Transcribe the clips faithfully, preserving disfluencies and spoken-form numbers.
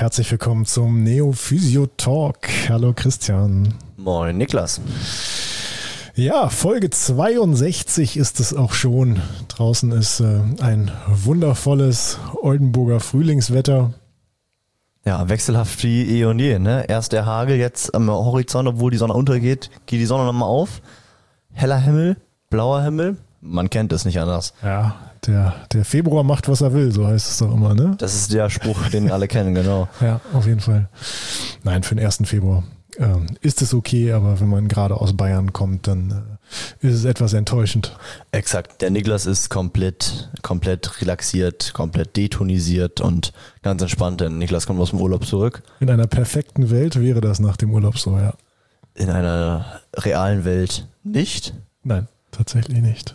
herzlich willkommen zum Neo Physio Talk. Hallo Christian. Moin Niklas. Ja, Folge zweiundsechzig ist es auch schon. Draußen ist äh, ein wundervolles Oldenburger Frühlingswetter. Ja, wechselhaft wie eh und je, ne? Erst der Hagel, jetzt am Horizont, obwohl die Sonne untergeht, geht die Sonne nochmal auf. Heller Himmel, blauer Himmel, man kennt es nicht anders. Ja, der, der Februar macht, was er will, so heißt es doch immer, ne? Das ist der Spruch, den alle kennen, genau. Ja, auf jeden Fall. Nein, für den ersten Februar ähm, ist es okay, aber wenn man gerade aus Bayern kommt, dann äh, ist es etwas enttäuschend. Exakt, der Niklas ist komplett, komplett relaxiert, komplett detonisiert und ganz entspannt, denn Niklas kommt aus dem Urlaub zurück. In einer perfekten Welt wäre das nach dem Urlaub so, ja. In einer realen Welt nicht? Nein, tatsächlich nicht.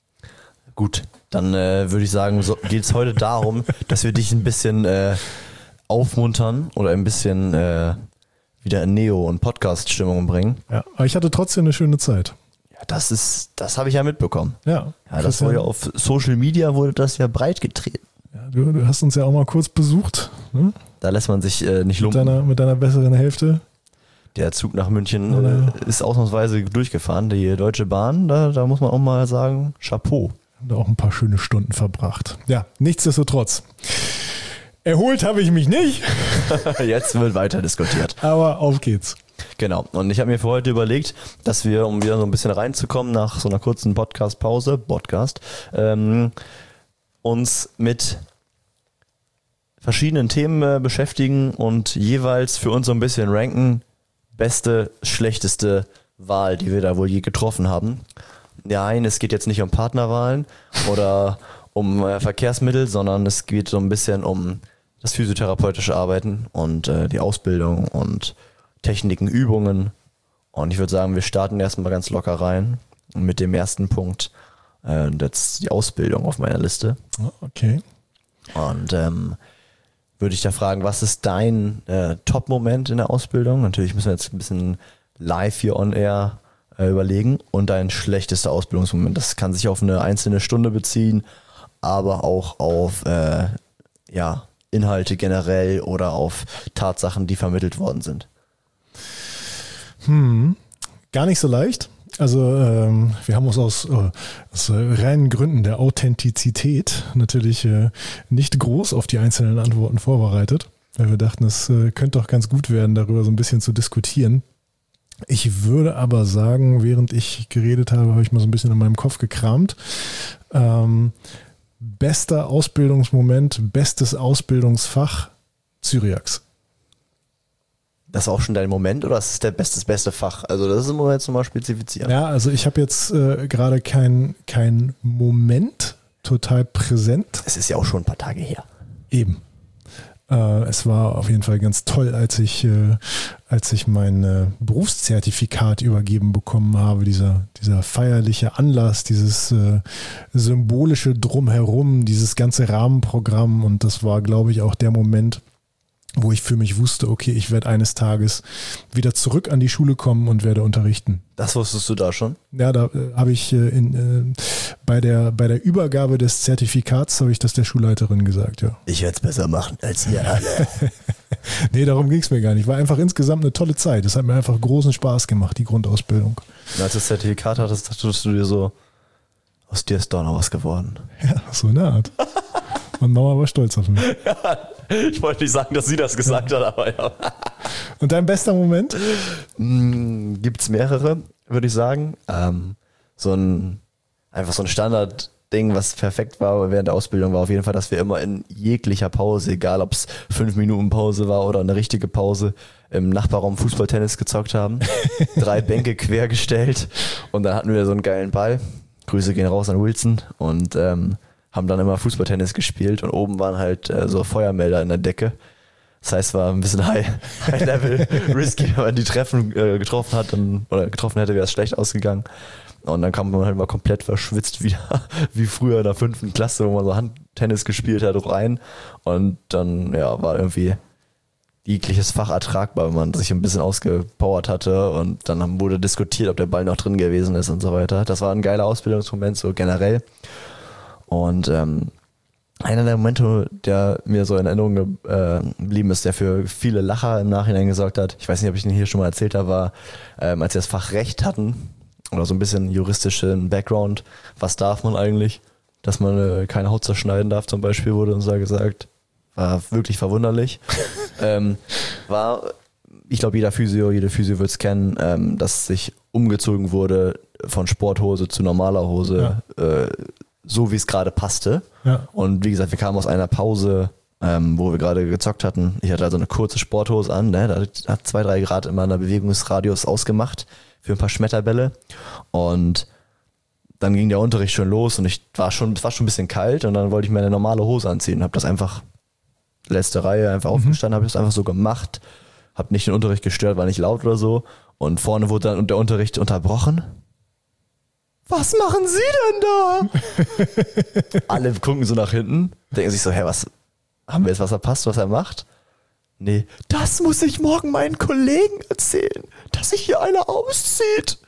Gut, dann äh, würde ich sagen, so geht es heute darum, dass wir dich ein bisschen äh, aufmuntern oder ein bisschen äh, wieder in Neo- und Podcast-Stimmung bringen. Ja, aber ich hatte trotzdem eine schöne Zeit. Ja, das ist, das habe ich ja mitbekommen. Ja, ja das wurde ja auf Social Media wurde das ja breit getreten. Ja, du, du hast uns ja auch mal kurz besucht. Ne? Da lässt man sich äh, nicht mit lumpen. Deiner, mit deiner besseren Hälfte. Der Zug nach München äh, ist ausnahmsweise durchgefahren. Die Deutsche Bahn, da, da muss man auch mal sagen, Chapeau. Haben da auch ein paar schöne Stunden verbracht. Ja, nichtsdestotrotz. Erholt habe ich mich nicht. Jetzt wird weiter diskutiert. Aber auf geht's. Genau. Und ich habe mir für heute überlegt, dass wir, um wieder so ein bisschen reinzukommen, nach so einer kurzen Podcast-Pause, Podcast, ähm, uns mit verschiedenen Themen äh, beschäftigen und jeweils für uns so ein bisschen ranken, beste, schlechteste Wahl, die wir da wohl je getroffen haben. Nein, es geht jetzt nicht um Partnerwahlen oder um äh, Verkehrsmittel, sondern es geht so ein bisschen um das physiotherapeutische Arbeiten und äh, die Ausbildung und Techniken, Übungen. Und ich würde sagen, wir starten erstmal ganz locker rein mit dem ersten Punkt. Äh, das ist die Ausbildung auf meiner Liste. Okay. Und ähm, würde ich da fragen, was ist dein äh, Top-Moment in der Ausbildung? Natürlich müssen wir jetzt ein bisschen live hier on air äh, überlegen. Und dein schlechtester Ausbildungsmoment. Das kann sich auf eine einzelne Stunde beziehen, aber auch auf äh, ja, Inhalte generell oder auf Tatsachen, die vermittelt worden sind. Hm, gar nicht so leicht. Also ähm, wir haben uns aus, äh, aus reinen Gründen der Authentizität natürlich äh, nicht groß auf die einzelnen Antworten vorbereitet, weil wir dachten, es äh, könnte doch ganz gut werden, darüber so ein bisschen zu diskutieren. Ich würde aber sagen, während ich geredet habe, habe ich mal so ein bisschen in meinem Kopf gekramt. Ähm, bester Ausbildungsmoment, bestes Ausbildungsfach, Cyriax. Das ist auch schon dein Moment oder ist das der beste, das beste Fach? Also das ist im Moment jetzt nochmal spezifizieren. Ja, also ich habe jetzt äh, gerade kein, kein Moment total präsent. Es ist ja auch schon ein paar Tage her. Eben. Äh, es war auf jeden Fall ganz toll, als ich, äh, als ich mein äh, Berufszertifikat übergeben bekommen habe. Dieser, dieser feierliche Anlass, dieses äh, symbolische Drumherum, dieses ganze Rahmenprogramm. Und das war, glaube ich, auch der Moment, wo ich für mich wusste, okay, ich werde eines Tages wieder zurück an die Schule kommen und werde unterrichten. Das wusstest du da schon? Ja, da äh, habe ich äh, in, äh, bei der bei der Übergabe des Zertifikats habe ich das der Schulleiterin gesagt, ja. Ich werde es besser machen als ihr alle. Nee, darum ging es mir gar nicht. War einfach insgesamt eine tolle Zeit. Es hat mir einfach großen Spaß gemacht, die Grundausbildung. Und als du das Zertifikat hattest, dachtest du dir so, aus dir ist doch noch was geworden. Ja, so eine Art. Und Mama war stolz auf mich. Ja, ich wollte nicht sagen, dass sie das gesagt hat, aber ja. Und dein bester Moment? Gibt es mehrere, würde ich sagen. Ähm, so ein, einfach so ein Standardding, was perfekt war während der Ausbildung, war auf jeden Fall, dass wir immer in jeglicher Pause, egal ob es fünf Minuten Pause war oder eine richtige Pause, im Nachbarraum Fußballtennis gezockt haben. Drei Bänke quergestellt und dann hatten wir so einen geilen Ball. Grüße gehen raus an Wilson und ähm, haben dann immer Fußballtennis gespielt und oben waren halt äh, so Feuermelder in der Decke. Das heißt, es war ein bisschen high, high level risky, wenn man die Treffen äh, getroffen hat dann, oder getroffen hätte, wäre es schlecht ausgegangen. Und dann kam man halt mal komplett verschwitzt wieder, wie früher in der fünften Klasse, wo man so Handtennis gespielt hat, rein. Und dann ja, war irgendwie jegliches Fach ertragbar, wenn man sich ein bisschen ausgepowert hatte. Und dann wurde diskutiert, ob der Ball noch drin gewesen ist und so weiter. Das war ein geiler Ausbildungsmoment, so generell. Und ähm, einer der Momente, der mir so in Erinnerung ge- äh, geblieben ist, der für viele Lacher im Nachhinein gesorgt hat, ich weiß nicht, ob ich den hier schon mal erzählt habe, war, ähm, als wir das Fach Recht hatten, oder so ein bisschen juristischen Background, was darf man eigentlich, dass man äh, keine Haut zerschneiden darf zum Beispiel, wurde uns da gesagt, war wirklich verwunderlich. ähm, war, ich glaube, jeder Physio, jede Physio wird es kennen, ähm, dass sich umgezogen wurde von Sporthose zu normaler Hose, ja. äh, so wie es gerade passte. Ja. Und wie gesagt, wir kamen aus einer Pause, ähm, wo wir gerade gezockt hatten. Ich hatte also eine kurze Sporthose an, ne? Da hat zwei, drei Grad immer einen Bewegungsradius ausgemacht für ein paar Schmetterbälle. Und dann ging der Unterricht schon los und ich war schon, es war schon ein bisschen kalt und dann wollte ich mir eine normale Hose anziehen. Habe das einfach, letzte Reihe, einfach mhm. aufgestanden, habe ich das einfach so gemacht. Habe nicht den Unterricht gestört, war nicht laut oder so. Und vorne wurde dann der Unterricht unterbrochen. Was machen Sie denn da? Alle gucken so nach hinten, denken sich so, hä, was, haben wir jetzt was verpasst, was er macht? Nee, das muss ich morgen meinen Kollegen erzählen, dass sich hier einer auszieht.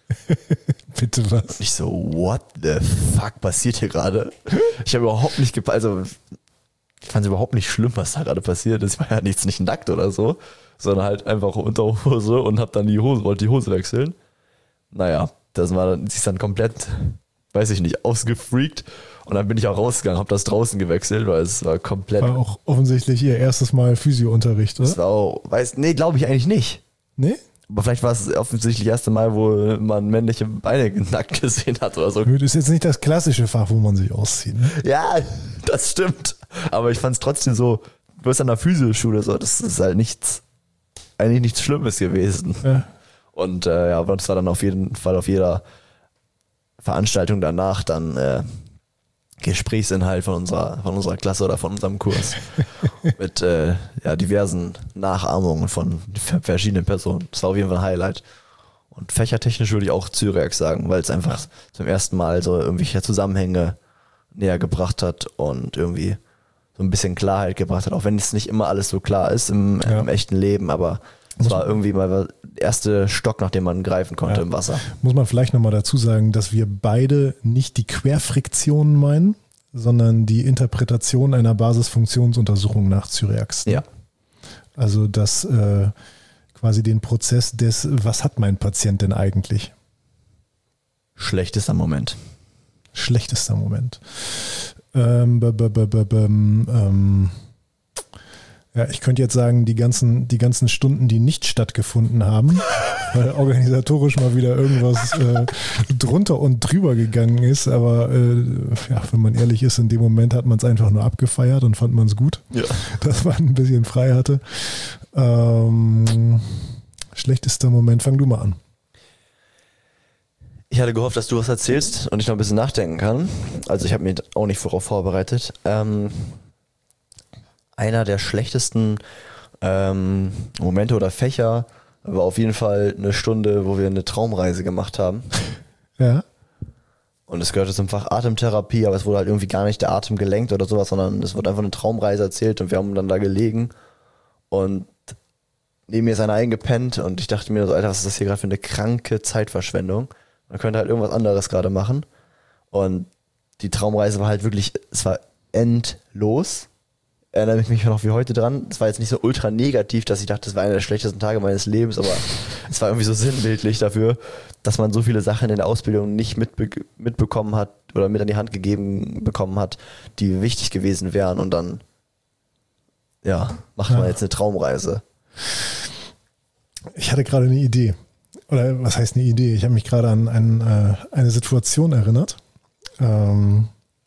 Bitte was? Und ich so, what the fuck passiert hier gerade? Ich habe überhaupt nicht gepasst, also ich fand es überhaupt nicht schlimm, was da gerade passiert ist. Ich war ja nichts, nicht nackt oder so, sondern halt einfach Unterhose und hab dann die Hose, wollte die Hose wechseln. Naja, das war dann, sie ist dann komplett, weiß ich nicht, ausgefreakt und dann bin ich auch rausgegangen, hab das draußen gewechselt, weil es war komplett... War auch offensichtlich ihr erstes Mal Physiounterricht, oder? Das war auch, weiß, nee, glaube ich eigentlich nicht. Nee? Aber vielleicht war es offensichtlich das erste Mal, wo man männliche Beine nackt gesehen hat oder so. Das ist jetzt nicht das klassische Fach, wo man sich auszieht, ne? Ja, das stimmt. Aber ich fand es trotzdem so, du bist an der Physioschule, so, das ist halt nichts, eigentlich nichts Schlimmes gewesen. Ja. Und äh, ja, aber das war dann auf jeden Fall auf jeder Veranstaltung danach dann äh, Gesprächsinhalt von unserer, von unserer Klasse oder von unserem Kurs. Mit äh, ja, diversen Nachahmungen von verschiedenen Personen. Das war auf jeden Fall ein Highlight. Und fächertechnisch würde ich auch Zyriax sagen, weil es einfach zum ersten Mal so irgendwelche Zusammenhänge näher gebracht hat und irgendwie so ein bisschen Klarheit gebracht hat, auch wenn es nicht immer alles so klar ist im, ja. im echten Leben, aber es war irgendwie mal der erste Stock, nach dem man greifen konnte ja. im Wasser. Muss man vielleicht nochmal dazu sagen, dass wir beide nicht die Querfriktion meinen, sondern die Interpretation einer Basisfunktionsuntersuchung nach Zyriax. Ja. Also das äh, quasi den Prozess des, was hat mein Patient denn eigentlich? Schlechtester Moment. Schlechtester Moment. Ähm, b -b -b -b -b ähm, ja, ich könnte jetzt sagen, die ganzen, die ganzen Stunden, die nicht stattgefunden haben, weil organisatorisch mal wieder irgendwas äh, drunter und drüber gegangen ist, aber äh, ja, wenn man ehrlich ist, in dem Moment hat man es einfach nur abgefeiert und fand man es gut, ja. dass man ein bisschen frei hatte. Ähm, schlechtester Moment, fang du mal an. Ich hatte gehofft, dass du was erzählst und ich noch ein bisschen nachdenken kann. Also ich habe mich auch nicht vorauf vorbereitet. Ähm, einer der schlechtesten ähm, Momente oder Fächer war auf jeden Fall eine Stunde, wo wir eine Traumreise gemacht haben. Ja. Und es gehörte zum Fach Atemtherapie, aber es wurde halt irgendwie gar nicht der Atem gelenkt oder sowas, sondern es wurde einfach eine Traumreise erzählt und wir haben dann da gelegen und neben mir ist einer eingepennt und ich dachte mir so, Alter, was ist das hier gerade für eine kranke Zeitverschwendung? Man könnte halt irgendwas anderes gerade machen. Und die Traumreise war halt wirklich, es war endlos. Erinnere ich mich noch wie heute dran. Es war jetzt nicht so ultra negativ, dass ich dachte, das war einer der schlechtesten Tage meines Lebens, aber es war irgendwie so sinnbildlich dafür, dass man so viele Sachen in der Ausbildung nicht mitbe mitbekommen hat oder mit an die Hand gegeben bekommen hat, die wichtig gewesen wären. Und dann, ja, macht man ja. jetzt eine Traumreise. Ich hatte gerade eine Idee. Oder was heißt eine Idee? Ich habe mich gerade an ein, äh, eine Situation erinnert. Ähm,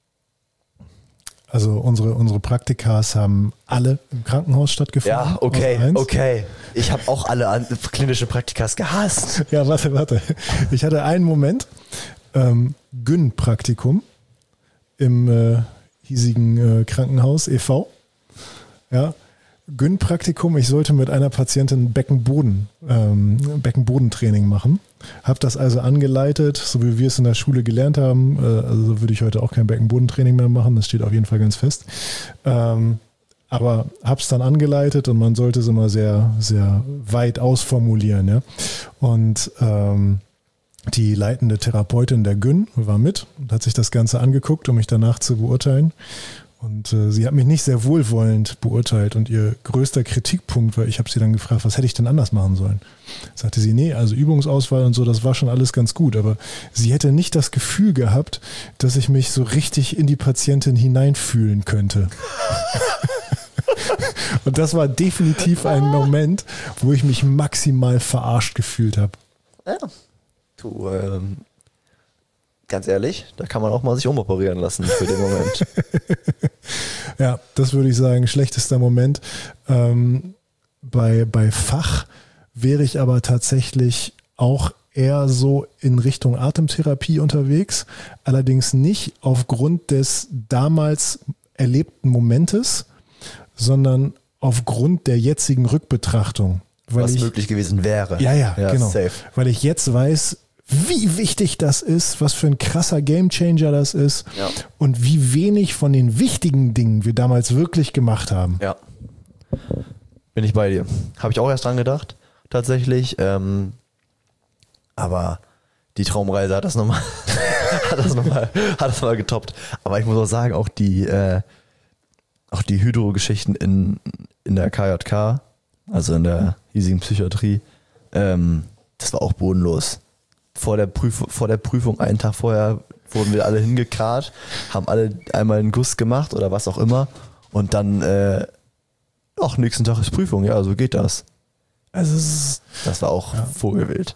also unsere, unsere Praktikas haben alle im Krankenhaus stattgefunden. Ja, okay, okay. Ich habe auch alle klinische Praktikas gehasst. Ja, warte, warte. Ich hatte einen Moment, ähm, Gyn-Praktikum im äh, hiesigen äh, Krankenhaus e V. Ja. Gyn-Praktikum, ich sollte mit einer Patientin Beckenboden, ähm, Beckenbodentraining machen. Habe das also angeleitet, so wie wir es in der Schule gelernt haben. Äh, also würde ich heute auch kein Beckenbodentraining mehr machen, das steht auf jeden Fall ganz fest. Ähm, aber habe es dann angeleitet und man sollte es immer sehr, sehr weit ausformulieren. Ja? Und ähm, die leitende Therapeutin der Gyn war mit und hat sich das Ganze angeguckt, um mich danach zu beurteilen. Und äh, sie hat mich nicht sehr wohlwollend beurteilt und ihr größter Kritikpunkt war, ich habe sie dann gefragt, was hätte ich denn anders machen sollen? Sagte sie, nee, also Übungsauswahl und so, das war schon alles ganz gut, aber sie hätte nicht das Gefühl gehabt, dass ich mich so richtig in die Patientin hineinfühlen könnte. Und das war definitiv ein Moment, wo ich mich maximal verarscht gefühlt habe. Ja, du, ähm, ganz ehrlich, da kann man auch mal sich umoperieren lassen für den Moment. Ja, das würde ich sagen, schlechtester Moment. Ähm, bei, bei Fach wäre ich aber tatsächlich auch eher so in Richtung Atemtherapie unterwegs, allerdings nicht aufgrund des damals erlebten Momentes, sondern aufgrund der jetzigen Rückbetrachtung. Weil Was ich, möglich gewesen wäre. Ja, ja, ja genau. Safe. Weil ich jetzt weiß, wie wichtig das ist, was für ein krasser Gamechanger das ist Ja. und wie wenig von den wichtigen Dingen wir damals wirklich gemacht haben. Ja. Bin ich bei dir. Habe ich auch erst dran gedacht, tatsächlich. Ähm, aber die Traumreise hat das nochmal hat das nochmal hat das nochmal getoppt. Aber ich muss auch sagen, auch die äh, auch die Hydro-Geschichten in, in der K J K, also in der hiesigen Psychiatrie, ähm, das war auch bodenlos. Vor der, Prüf- vor der Prüfung, einen Tag vorher, wurden wir alle hingekarrt, haben alle einmal einen Guss gemacht oder was auch immer und dann, äh, ach, nächsten Tag ist Prüfung, ja, so geht das. Also es ist, Das war auch Ja. vogelwild.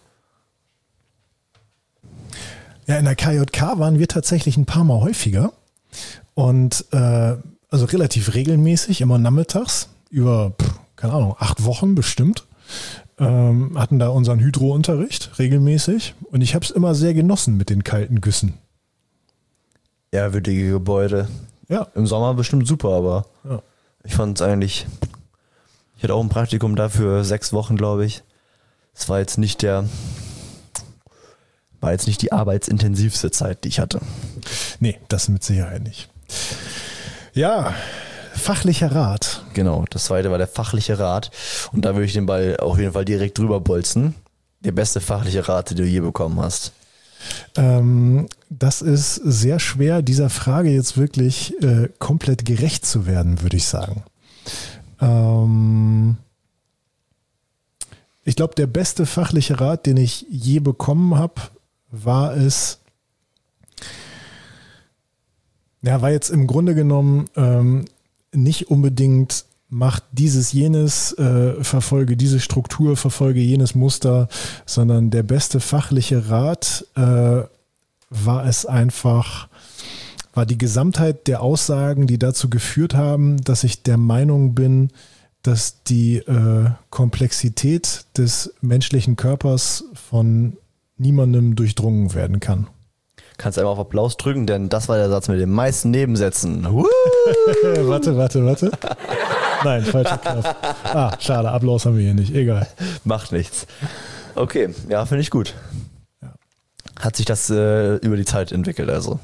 ja, in der K J K waren wir tatsächlich ein paar Mal häufiger und äh, also relativ regelmäßig, immer nachmittags, über, pff, keine Ahnung, acht Wochen bestimmt. Ähm, hatten da unseren Hydro-Unterricht regelmäßig und ich habe es immer sehr genossen mit den kalten Güssen. Ehrwürdige Gebäude. Ja. Im Sommer bestimmt super, aber Ja. ich fand es eigentlich, ich hatte auch ein Praktikum dafür, sechs Wochen, glaube ich. Es war jetzt nicht der, war jetzt nicht die arbeitsintensivste Zeit, die ich hatte. Nee, das mit Sicherheit nicht. Ja, fachlicher Rat. Genau, das zweite war der fachliche Rat. Und da würde ich den Ball auf jeden Fall direkt drüber bolzen. Der beste fachliche Rat, den du je bekommen hast. Ähm, das ist sehr schwer, dieser Frage jetzt wirklich äh, komplett gerecht zu werden, würde ich sagen. Ähm, ich glaube, der beste fachliche Rat, den ich je bekommen habe, war es, ja, war jetzt im Grunde genommen ähm, nicht unbedingt macht dieses, jenes, äh, verfolge diese Struktur, verfolge jenes Muster, sondern der beste fachliche Rat äh, war es einfach, war die Gesamtheit der Aussagen, die dazu geführt haben, dass ich der Meinung bin, dass die äh, Komplexität des menschlichen Körpers von niemandem durchdrungen werden kann. Kannst einmal auf Applaus drücken, denn das war der Satz mit den meisten Nebensätzen. Woo! warte, warte, warte. Nein, falscher Knopf. Ah, schade, Applaus haben wir hier nicht. Egal. Macht nichts. Okay, ja, finde ich gut. Ja. Hat sich das äh, über die Zeit entwickelt, also?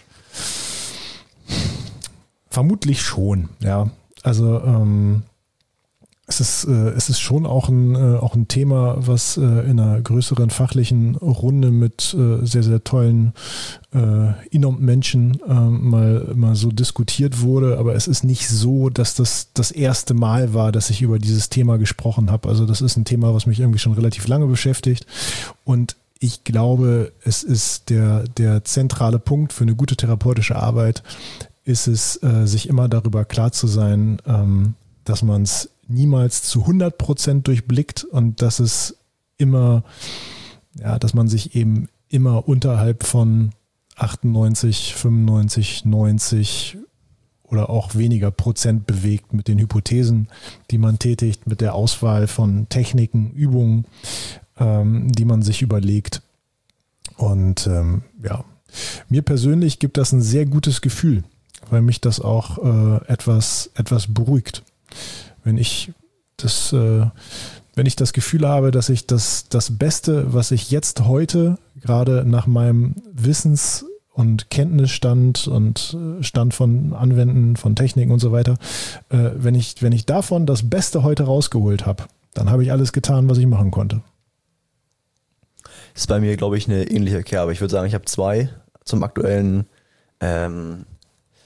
Vermutlich schon, ja. Also ähm, es ist, äh, es ist schon auch ein, äh, auch ein Thema, was äh, in einer größeren fachlichen Runde mit äh, sehr, sehr tollen äh, Inom-Menschen äh, mal, mal so diskutiert wurde. Aber es ist nicht so, dass das das erste Mal war, dass ich über dieses Thema gesprochen habe. Also das ist ein Thema, was mich irgendwie schon relativ lange beschäftigt. Und ich glaube, es ist der, der zentrale Punkt für eine gute therapeutische Arbeit, ist es, äh, sich immer darüber klar zu sein, ähm, dass man es niemals zu hundert Prozent durchblickt und dass es immer, ja, dass man sich eben immer unterhalb von achtundneunzig, fünfundneunzig, neunzig oder auch weniger Prozent bewegt mit den Hypothesen, die man tätigt, mit der Auswahl von Techniken, Übungen, ähm, die man sich überlegt. Und ähm, ja, mir persönlich gibt das ein sehr gutes Gefühl, weil mich das auch äh, etwas, etwas beruhigt. Wenn ich das, äh, wenn ich das Gefühl habe, dass ich das, das Beste, was ich jetzt heute, gerade nach meinem Wissens- und Kenntnisstand und Stand von Anwenden, von Techniken und so weiter, äh, wenn ich, wenn ich davon das Beste heute rausgeholt habe, dann habe ich alles getan, was ich machen konnte. Ist bei mir, glaube ich, eine ähnliche Kerbe. Ich würde sagen, ich habe zwei zum aktuellen ähm,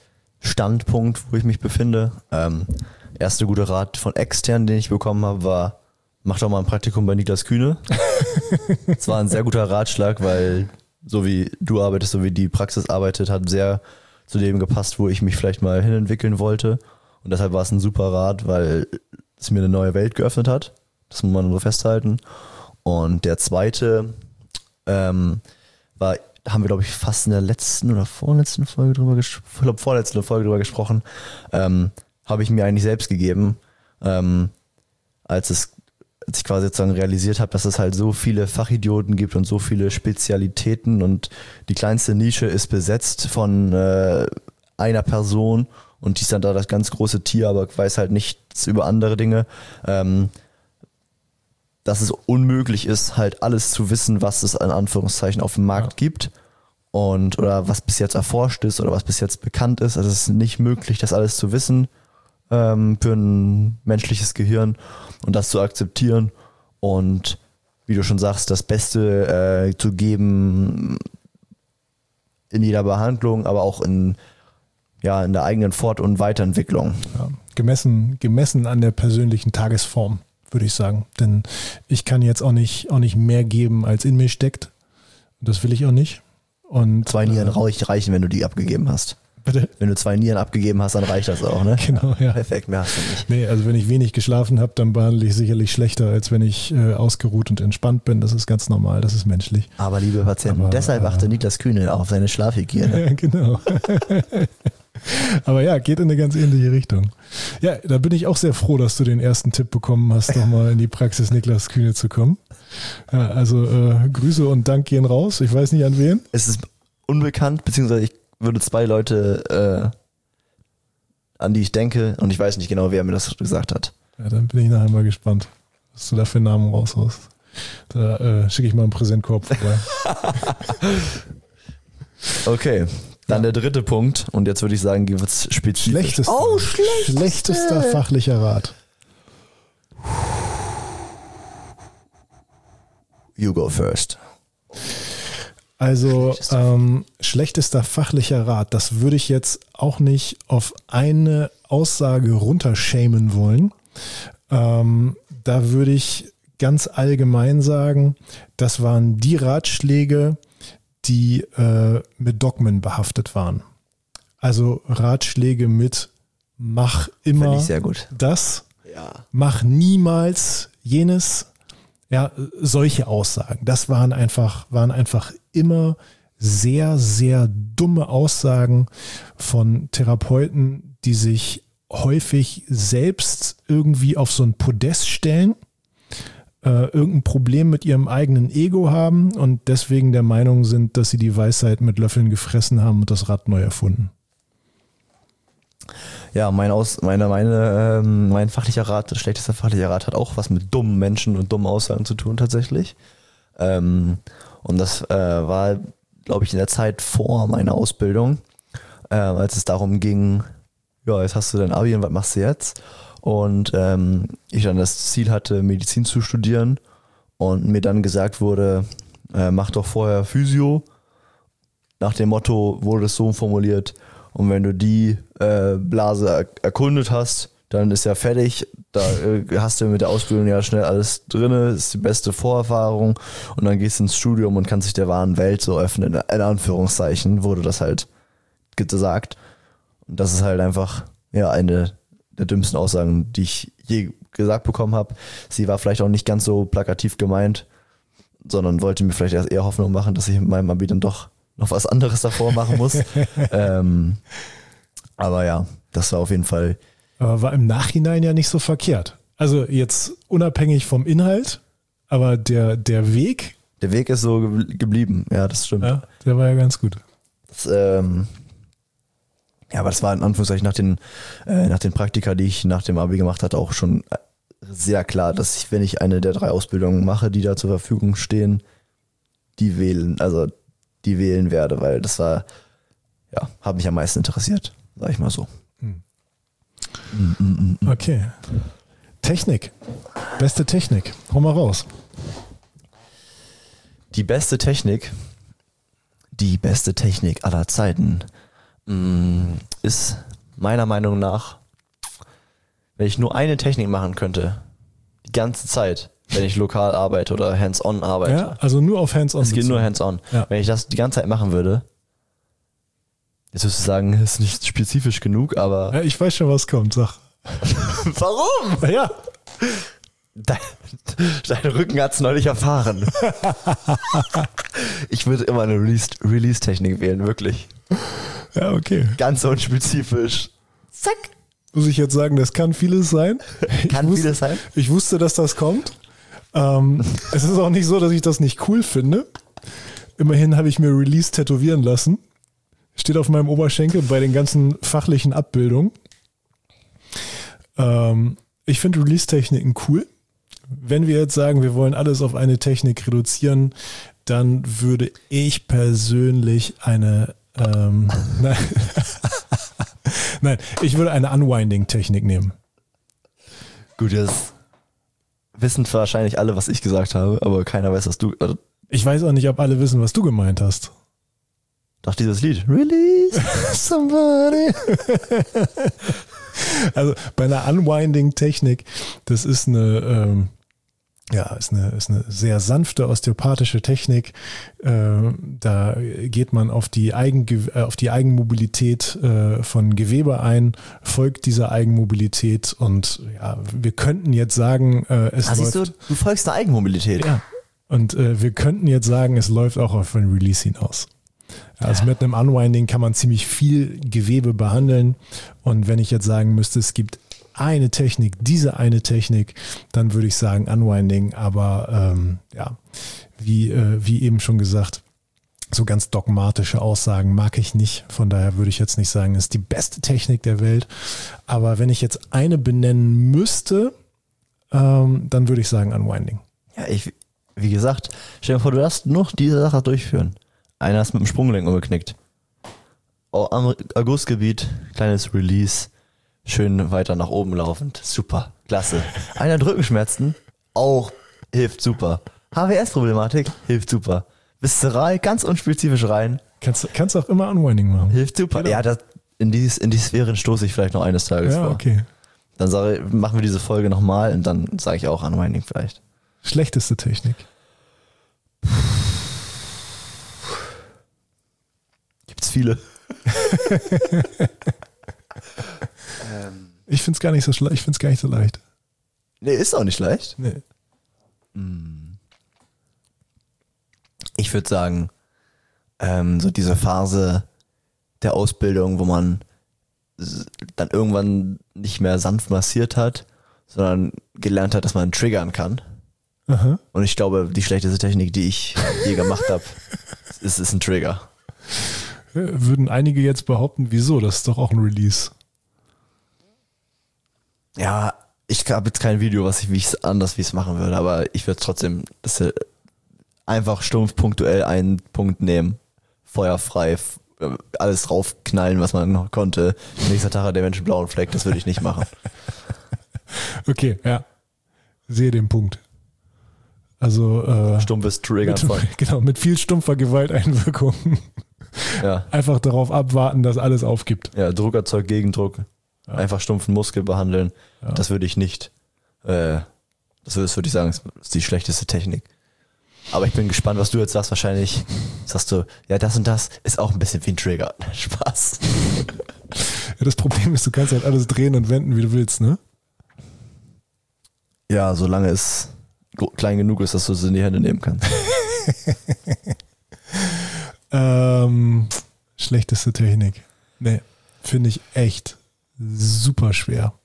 Standpunkt, wo ich mich befinde. Ähm, erste gute Rat von extern, den ich bekommen habe, war, mach doch mal ein Praktikum bei Niklas Kühne. Das war ein sehr guter Ratschlag, weil so wie du arbeitest, so wie die Praxis arbeitet, hat sehr zu dem gepasst, wo ich mich vielleicht mal hinentwickeln wollte. Und deshalb war es ein super Rat, weil es mir eine neue Welt geöffnet hat. Das muss man so festhalten. Und der zweite ähm, war, da haben wir, glaube ich, fast in der letzten oder vorletzten Folge drüber gesprochen, ich glaube, vorletzte Folge drüber gesprochen, ähm, habe ich mir eigentlich selbst gegeben, ähm, als es, als ich quasi sozusagen realisiert habe, dass es halt so viele Fachidioten gibt und so viele Spezialitäten und die kleinste Nische ist besetzt von äh, einer Person und die ist dann da das ganz große Tier, aber weiß halt nichts über andere Dinge, ähm, dass es unmöglich ist, halt alles zu wissen, was es in Anführungszeichen auf dem Markt ja. gibt und oder was bis jetzt erforscht ist oder was bis jetzt bekannt ist. Also es ist nicht möglich, das alles zu wissen ähm, für ein menschliches Gehirn und das zu akzeptieren und wie du schon sagst, das Beste äh, zu geben in jeder Behandlung, aber auch in, ja, in der eigenen Fort- und Weiterentwicklung. Ja, gemessen, gemessen an der persönlichen Tagesform, würde ich sagen. Denn ich kann jetzt auch nicht, auch nicht mehr geben, als in mir steckt. Das will ich auch nicht. Und, zwei Nieren äh, reichen, wenn du die abgegeben hast. Bitte? Wenn du zwei Nieren abgegeben hast, dann reicht das auch, ne? Genau, ja. Perfekt, mehr hast du nicht. Nee, also wenn ich wenig geschlafen habe, dann behandle ich sicherlich schlechter, als wenn ich äh, ausgeruht und entspannt bin. Das ist ganz normal, das ist menschlich. Aber liebe Patienten, Aber, deshalb achte äh, Niklas Kühne auf seine Schlafhygiene. Ja, genau. Aber ja, geht in eine ganz ähnliche Richtung. Ja, da bin ich auch sehr froh, dass du den ersten Tipp bekommen hast, nochmal in die Praxis Niklas Kühne zu kommen. Ja, also äh, Grüße und Dank gehen raus. Ich weiß nicht an wen. Es ist unbekannt, beziehungsweise ich würde zwei Leute, äh, an die ich denke, und ich weiß nicht genau, wer mir das gesagt hat. Ja, dann bin ich nachher mal gespannt, was du da für Namen raushaust. Da äh, schicke ich mal einen Präsentkorb vorbei. Okay. Dann der dritte Punkt und jetzt würde ich sagen, gibt es spezifisch. Schlechtester, oh, schlechteste. schlechtester fachlicher Rat. You go first. Also ähm, schlechtester fachlicher Rat, das würde ich jetzt auch nicht auf eine Aussage runterschämen wollen. Ähm, da würde ich ganz allgemein sagen, das waren die Ratschläge, die äh, mit Dogmen behaftet waren. Also Ratschläge mit mach immer sehr gut. das, ja. mach niemals jenes. Ja, solche Aussagen, das waren einfach, waren einfach immer sehr, sehr dumme Aussagen von Therapeuten, die sich häufig selbst irgendwie auf so ein Podest stellen, äh, irgendein Problem mit ihrem eigenen Ego haben und deswegen der Meinung sind, dass sie die Weisheit mit Löffeln gefressen haben und das Rad neu erfunden. Ja, mein, Aus, meine, meine, ähm, mein fachlicher Rat, das schlechteste fachlicher Rat hat auch was mit dummen Menschen und dummen Aussagen zu tun tatsächlich. Ähm, und das äh, war, glaube ich, in der Zeit vor meiner Ausbildung, äh, als es darum ging, ja, jetzt hast du dein Abi und was machst du jetzt? Und ähm, ich dann das Ziel hatte, Medizin zu studieren und mir dann gesagt wurde, äh, mach doch vorher Physio. Nach dem Motto wurde es so formuliert, und wenn du die äh, Blase er- erkundet hast, dann ist ja fertig. Da äh, hast du mit der Ausbildung ja schnell alles drin, ist die beste Vorerfahrung und dann gehst du ins Studium und kannst dich der wahren Welt so öffnen. In Anführungszeichen wurde das halt gesagt. Und das ist halt einfach ja eine der dümmsten Aussagen, die ich je gesagt bekommen habe. Sie war vielleicht auch nicht ganz so plakativ gemeint, sondern wollte mir vielleicht erst eher Hoffnung machen, dass ich mit meinem Abi dann doch noch was anderes davor machen muss. ähm, aber ja, das war auf jeden Fall. Aber war im Nachhinein ja nicht so verkehrt. Also jetzt unabhängig vom Inhalt, aber der, der Weg. Der Weg ist so ge- geblieben, ja, das stimmt. Ja, der war ja ganz gut. Das, ähm, ja, aber das war in Anführungszeichen nach den, äh, nach den Praktika, die ich nach dem Abi gemacht hatte, auch schon sehr klar, dass ich, wenn ich eine der drei Ausbildungen mache, die da zur Verfügung stehen, die wählen, also die wählen werde, weil das war, ja, hat mich am meisten interessiert, sag ich mal so. Hm. Mm, mm, mm. Okay. Technik. Beste Technik. Hau mal raus. Die beste Technik, die beste Technik aller Zeiten mm, ist meiner Meinung nach, wenn ich nur eine Technik machen könnte, die ganze Zeit, wenn ich lokal arbeite oder hands-on arbeite. Ja, also nur auf hands-on. Es geht nur hands-on. Ja. Wenn ich das die ganze Zeit machen würde, jetzt wirst du sagen, ist nicht spezifisch genug, aber... Ja, ich weiß schon, was kommt, sag. Warum? Ja. Dein, dein Rücken hat's neulich erfahren. Ich würde immer eine Release- Release-Technik wählen, wirklich. Ja, okay. Ganz unspezifisch. Zack. Muss ich jetzt sagen, das kann vieles sein. Kann ich wusste, vieles sein? Ich wusste, dass das kommt. Ähm, es ist auch nicht so, dass ich das nicht cool finde. Immerhin habe ich mir Release tätowieren lassen. Steht auf meinem Oberschenkel bei den ganzen fachlichen Abbildungen. Ähm, ich finde Release-Techniken cool. Wenn wir jetzt sagen, wir wollen alles auf eine Technik reduzieren, dann würde ich persönlich eine ähm, nein, nein, ich würde eine Unwinding-Technik nehmen. Gut, jetzt wissen wahrscheinlich alle, was ich gesagt habe, aber keiner weiß, was du... Also, Ich weiß auch nicht, ob alle wissen, was du gemeint hast. doch dieses Lied. Release somebody. Also bei einer Unwinding-Technik, das ist eine, ähm, ja, ist eine, ist eine sehr sanfte osteopathische Technik. Äh, da geht man auf die, Eigen, äh, auf die Eigenmobilität äh, von Gewebe ein, folgt dieser Eigenmobilität und ja, wir könnten jetzt sagen, äh, es Ah, siehst läuft... du, du folgst der Eigenmobilität. Ja, und äh, wir könnten jetzt sagen, es läuft auch auf ein Release hinaus. Also mit einem Unwinding kann man ziemlich viel Gewebe behandeln. Und wenn ich jetzt sagen müsste, es gibt eine Technik, diese eine Technik, dann würde ich sagen Unwinding. Aber ähm, ja, wie, äh, wie eben schon gesagt, so ganz dogmatische Aussagen mag ich nicht. Von daher würde ich jetzt nicht sagen, es ist die beste Technik der Welt. Aber wenn ich jetzt eine benennen müsste, ähm, dann würde ich sagen Unwinding. Ja, ich, wie gesagt, stell dir vor, du darfst nur diese Sache durchführen. Einer ist mit dem Sprunggelenk umgeknickt. Oh, am Augustgebiet, kleines Release, schön weiter nach oben laufend. Super, klasse. Einer hat Rückenschmerzen, auch hilft super. H W S-Problematik, hilft super. Viszeral, ganz unspezifisch rein. Kannst, kannst auch immer Unwinding machen. Hilft super. Genau. Ja, das, in, die, in die Sphären stoße ich vielleicht noch eines Tages Ja, vor. okay. Dann sage, ich, machen wir diese Folge nochmal und dann sage ich auch Unwinding vielleicht. Schlechteste Technik. Gibt's viele. Ich finde es gar nicht so schlecht. Ich finde es gar nicht so leicht. Nee, ist auch nicht leicht. Nee. Ich würde sagen, ähm, so diese Phase der Ausbildung, wo man s- dann irgendwann nicht mehr sanft massiert hat, sondern gelernt hat, dass man triggern kann. Aha. Und ich glaube, die schlechteste Technik, die ich je gemacht habe, ist, ist ein Trigger. Würden einige jetzt behaupten, wieso? Das ist doch auch ein Release. Ja, ich habe jetzt kein Video, was ich, wie ich es anders wie es machen würde, aber ich würde trotzdem das, äh, einfach stumpf punktuell einen Punkt nehmen, feuerfrei, f- äh, alles draufknallen, was man noch konnte. Nächster Tag hat der Mensch einen blauen Fleck, das würde ich nicht machen. Okay, ja. Sehe den Punkt. Also äh, Stumpfes Triggern mit, voll. genau, mit viel stumpfer Gewalteinwirkung. Ja. Einfach darauf abwarten, dass alles aufgibt. Ja, Druck erzeugt Gegendruck. Ja. Einfach stumpfen Muskel behandeln. Ja. Das würde ich nicht. Äh, das würde würd ich sagen, ist die schlechteste Technik. Aber ich bin gespannt, was du jetzt sagst. Wahrscheinlich sagst du, ja, das und das ist auch ein bisschen wie ein Trigger. Spaß. Ja, das Problem ist, du kannst halt alles drehen und wenden, wie du willst, ne? Ja, solange es gro- klein genug ist, dass du es in die Hände nehmen kannst. Ähm, schlechteste Technik. Nee, finde ich echt super schwer.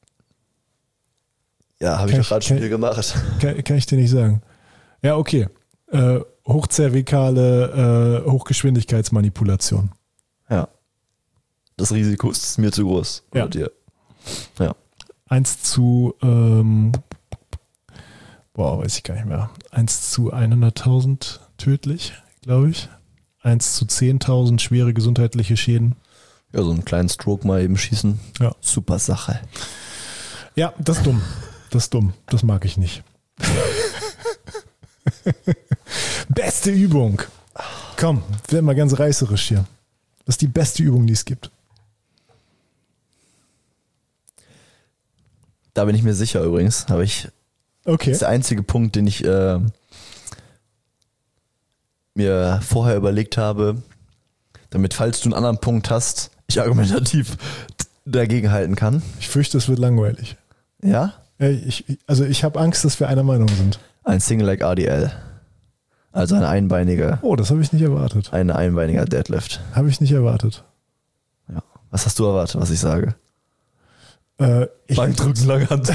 Ja, habe ich Kann doch ich- gerade schon kann- hier gemacht. Kann, kann ich dir nicht sagen. Ja, okay. Äh, hochzervikale äh, Hochgeschwindigkeitsmanipulation. Ja. Das Risiko ist mir zu groß. Ja. Oder dir. Ja. eins zu, ähm, boah, weiß ich gar nicht mehr. eins zu hunderttausend tödlich, glaube ich. eins zu zehntausend schwere gesundheitliche Schäden. Ja, so einen kleinen Stroke mal eben schießen. Ja. Super Sache. Ja, das ist dumm. Das ist dumm. Das mag ich nicht. Beste Übung. Komm, werd mal ganz reißerisch hier. Das ist die beste Übung, die es gibt. Da bin ich mir sicher übrigens. Habe ich. Okay. Das ist der einzige Punkt, den ich äh, mir vorher überlegt habe, damit, falls du einen anderen Punkt hast, ich argumentativ dagegen halten kann. Ich fürchte, es wird langweilig. Ja? Ich, also ich habe Angst, dass wir einer Meinung sind. Ein Single Leg R D L. Also eine einbeinige. Oh, das habe ich nicht erwartet. Ein einbeiniger Deadlift. Habe ich nicht erwartet. Ja. Was hast du erwartet, was ich sage? Äh, ich Bankdrücken, lange Hand.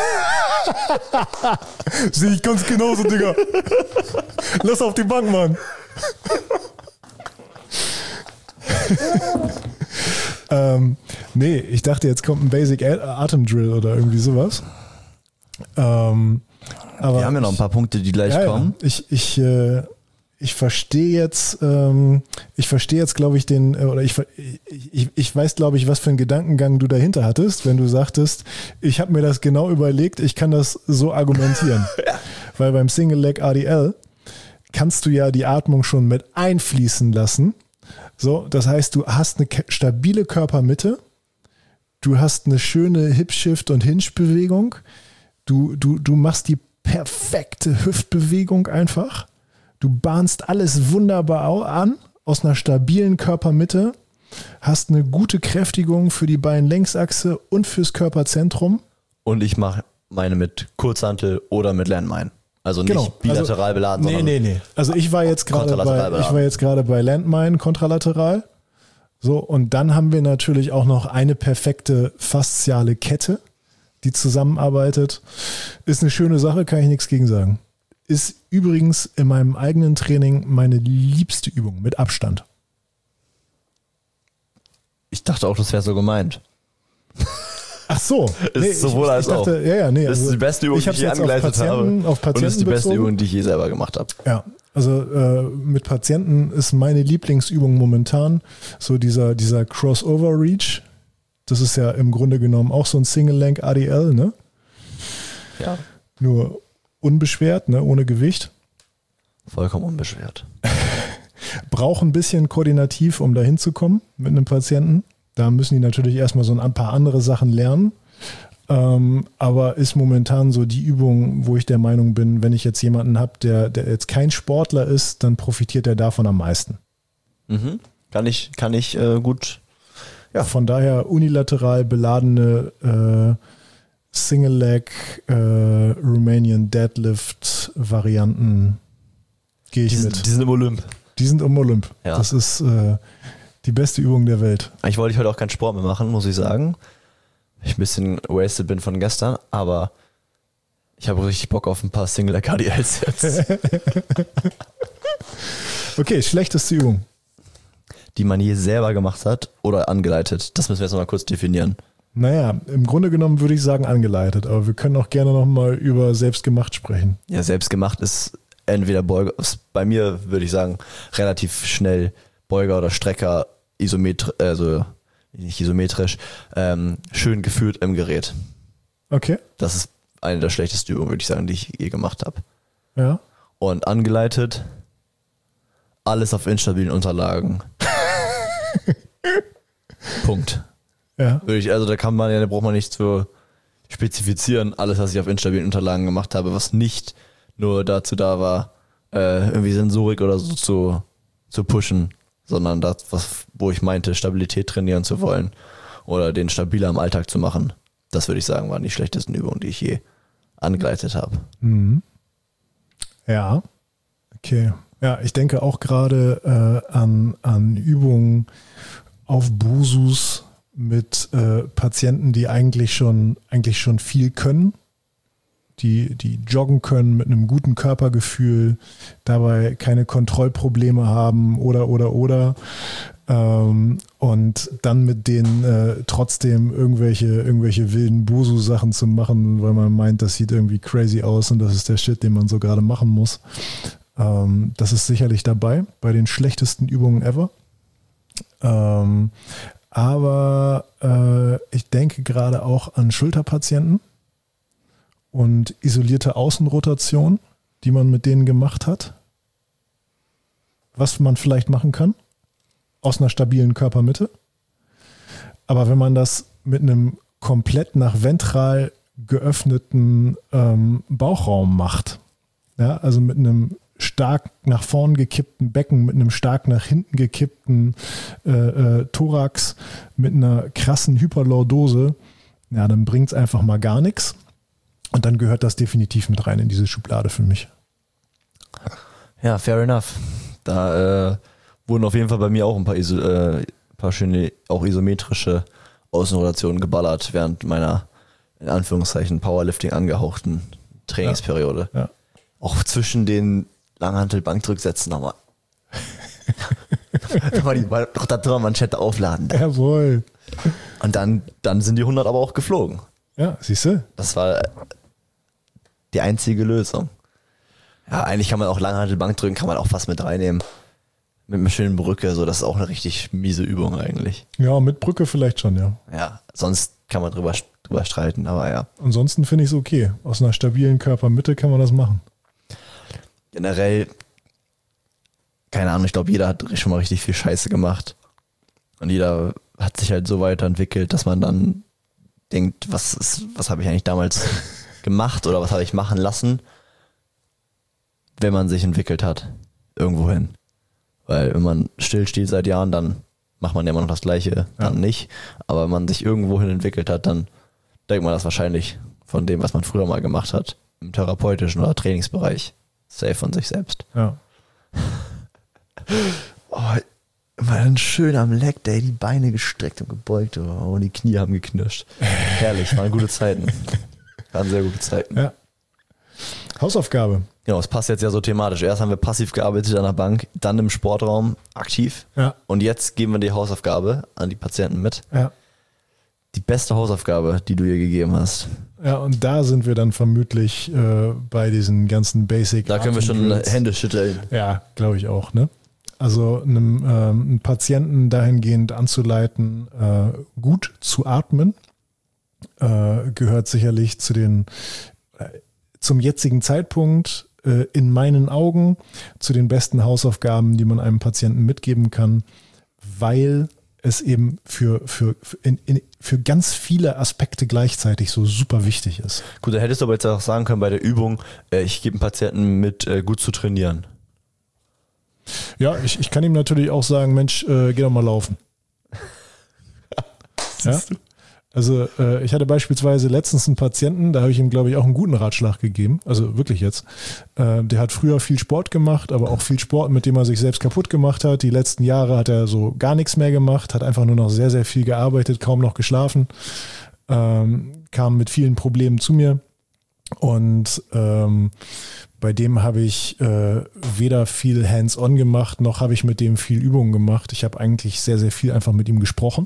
Sehe ich ganz genauso, Digga. Lass auf die Bank, Mann. ähm, nee, ich dachte, jetzt kommt ein Basic Atemdrill oder irgendwie sowas. Ähm, aber Wir haben ja noch ein paar Punkte, die gleich ja, kommen. Ja. Ich, ich, äh, ich verstehe jetzt, ähm, ich verstehe jetzt, glaube ich, den, äh, oder ich, ich, ich weiß, glaube ich, was für einen Gedankengang du dahinter hattest, wenn du sagtest, ich habe mir das genau überlegt, ich kann das so argumentieren. Ja. Weil beim Single Leg R D L kannst du ja die Atmung schon mit einfließen lassen. So, das heißt, du hast eine stabile Körpermitte, du hast eine schöne Hip-Shift- und Hinge-Bewegung, du, du, du machst die perfekte Hüftbewegung einfach, du bahnst alles wunderbar an, aus einer stabilen Körpermitte, hast eine gute Kräftigung für die Beinlängsachse und fürs Körperzentrum. Und ich mache meine mit Kurzhantel oder mit Landmine. Also nicht genau. bilateral also, beladen, nee, sondern nee, nee. Also ich war jetzt gerade bei, ich war jetzt gerade bei Landmine kontralateral. So, und dann haben wir natürlich auch noch eine perfekte fasziale Kette, die zusammenarbeitet. Ist eine schöne Sache, kann ich nichts gegen sagen. Ist übrigens in meinem eigenen Training meine liebste Übung, mit Abstand. Ich dachte auch, das wäre so gemeint. Ach so. Nee, ist sowohl ich, als ich dachte, auch. Ja, ja, nee, das also ist die beste Übung, die ich je angeleitet habe. Auf Patienten und das ist die beste bezogen. Übung, die ich je selber gemacht habe. Ja, also äh, mit Patienten ist meine Lieblingsübung momentan so dieser, dieser Crossover Reach. Das ist ja im Grunde genommen auch so ein Single-Leg R D L, ne? Ja. Nur unbeschwert, ne? Ohne Gewicht. Vollkommen unbeschwert. Braucht ein bisschen koordinativ, um da hinzukommen mit einem Patienten. Da müssen die natürlich erstmal so ein paar andere Sachen lernen. Ähm, aber ist momentan so die Übung, wo ich der Meinung bin, wenn ich jetzt jemanden habe, der, der jetzt kein Sportler ist, dann profitiert er davon am meisten. Mhm. Kann ich, kann ich äh, gut. Ja. Von daher unilateral beladene äh, Single-Leg äh, Romanian Deadlift Varianten gehe ich die mit. Sind, die sind im Olymp. Die sind im Olymp. Ja. Das ist äh, die beste Übung der Welt. Eigentlich wollte ich heute auch keinen Sport mehr machen, muss ich sagen. Ich ein bisschen wasted bin von gestern, aber ich habe richtig Bock auf ein paar Single-Leg R D Ls jetzt. Okay, schlechteste Übung. Die man je selber gemacht hat oder angeleitet. Das müssen wir jetzt nochmal kurz definieren. Naja, im Grunde genommen würde ich sagen angeleitet, aber wir können auch gerne nochmal über selbstgemacht sprechen. Ja, selbstgemacht ist entweder Beuger, ist bei mir würde ich sagen, relativ schnell Beuger oder Strecker, isometrisch, also nicht isometrisch, ähm, schön geführt im Gerät. Okay. Das ist eine der schlechtesten Übungen, würde ich sagen, die ich je gemacht habe. Ja. Und angeleitet, alles auf instabilen Unterlagen. Punkt. Ja. Würde ich, also da kann man ja, da braucht man nicht zu spezifizieren, alles, was ich auf instabilen Unterlagen gemacht habe, was nicht nur dazu da war, äh, irgendwie Sensorik oder so zu, zu pushen, sondern das, was, wo ich meinte, Stabilität trainieren zu wollen oder den stabiler im Alltag zu machen. Das würde ich sagen, waren die schlechtesten Übungen, die ich je angeleitet habe. Mhm. Ja, okay. Ja, ich denke auch gerade äh, an, an Übungen auf Busus mit äh, Patienten, die eigentlich schon, eigentlich schon viel können, die, die joggen können mit einem guten Körpergefühl, dabei keine Kontrollprobleme haben oder, oder, oder. Ähm, und dann mit denen äh, trotzdem irgendwelche, irgendwelche wilden Busu-Sachen zu machen, weil man meint, das sieht irgendwie crazy aus und das ist der Shit, den man so gerade machen muss. Ähm, das ist sicherlich dabei, bei den schlechtesten Übungen ever. Ähm, aber äh, ich denke gerade auch an Schulterpatienten und isolierte Außenrotation, die man mit denen gemacht hat. Was man vielleicht machen kann, aus einer stabilen Körpermitte. Aber wenn man das mit einem komplett nach ventral geöffneten ähm, Bauchraum macht. Ja, also mit einem stark nach vorn gekippten Becken, mit einem stark nach hinten gekippten äh, äh, Thorax, mit einer krassen Hyperlordose, ja, dann bringt es einfach mal gar nichts. Und dann gehört das definitiv mit rein in diese Schublade für mich. Ja, fair enough. Da äh, wurden auf jeden Fall bei mir auch ein paar, Iso, äh, paar schöne, auch isometrische Außenrotationen geballert während meiner, in Anführungszeichen, Powerlifting angehauchten Trainingsperiode. Ja. Ja. Auch zwischen den Langhantel-Bankdrücksätzen nochmal. nochmal die Rotatormanschette aufladen. Jawohl. Und dann, dann sind die hundert aber auch geflogen. Ja, siehst du? Das war die einzige Lösung. Ja, eigentlich kann man auch Langhantelbank drücken, kann man auch fast mit reinnehmen. Mit einer schönen Brücke, so, das ist auch eine richtig miese Übung eigentlich. Ja, mit Brücke vielleicht schon, ja. Ja, sonst kann man drüber, drüber streiten, aber ja. Ansonsten finde ich es okay. Aus einer stabilen Körpermitte kann man das machen. Generell, keine Ahnung, ich glaube, jeder hat schon mal richtig viel Scheiße gemacht. Und jeder hat sich halt so weiterentwickelt, dass man dann denkt, was ist, was habe ich eigentlich damals gemacht oder was habe ich machen lassen, wenn man sich entwickelt hat, irgendwohin. Weil wenn man still steht seit Jahren, dann macht man ja immer noch das Gleiche, dann ja. nicht. Aber wenn man sich irgendwohin entwickelt hat, dann denkt man das wahrscheinlich von dem, was man früher mal gemacht hat, im therapeutischen oder Trainingsbereich, safe von sich selbst. Ja. Oh, immer dann schön am Leg Day, die Beine gestreckt und gebeugt, oh, und die Knie haben geknirscht. Herrlich, waren gute Zeiten. Waren sehr gute Zeiten. Ja. Hausaufgabe. Genau, es passt jetzt ja so thematisch. Erst haben wir passiv gearbeitet an der Bank, dann im Sportraum aktiv. Ja. Und jetzt geben wir die Hausaufgabe an die Patienten mit. Ja. Die beste Hausaufgabe, die du ihr gegeben hast. Ja, und da sind wir dann vermutlich äh, bei diesen ganzen Basic. Da können wir schon Hände schütteln. Ja, glaube ich auch, ne? Also einem, ähm, einen Patienten dahingehend anzuleiten, äh, gut zu atmen, äh, gehört sicherlich zu den äh, zum jetzigen Zeitpunkt äh, in meinen Augen zu den besten Hausaufgaben, die man einem Patienten mitgeben kann, weil es eben für, für, für, in, in, für ganz viele Aspekte gleichzeitig so super wichtig ist. Gut, da hättest du aber jetzt auch sagen können bei der Übung, äh, ich gebe dem Patienten mit, äh, gut zu trainieren. Ja, ich, ich kann ihm natürlich auch sagen, Mensch, äh, geh doch mal laufen. Ja? Also äh, ich hatte beispielsweise letztens einen Patienten, da habe ich ihm, glaube ich, auch einen guten Ratschlag gegeben, also wirklich jetzt. Äh, der hat früher viel Sport gemacht, aber auch viel Sport, mit dem er sich selbst kaputt gemacht hat. Die letzten Jahre hat er so gar nichts mehr gemacht, hat einfach nur noch sehr, sehr viel gearbeitet, kaum noch geschlafen, ähm, kam mit vielen Problemen zu mir und ähm, bei dem habe ich äh, weder viel Hands-on gemacht, noch habe ich mit dem viel Übungen gemacht. Ich habe eigentlich sehr, sehr viel einfach mit ihm gesprochen.